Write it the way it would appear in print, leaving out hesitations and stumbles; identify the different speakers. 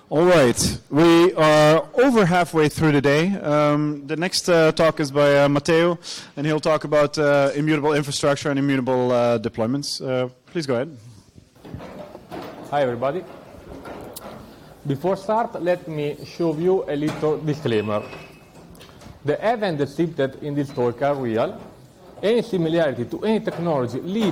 Speaker 1: All right, we are over halfway through the day. The next talk is by Matteo, and he'll talk about immutable infrastructure and immutable deployments. Please go ahead.
Speaker 2: Hi, everybody. Before start, let me show you a little disclaimer. The events depicted in this talk are real. Any similarity to any technology leaves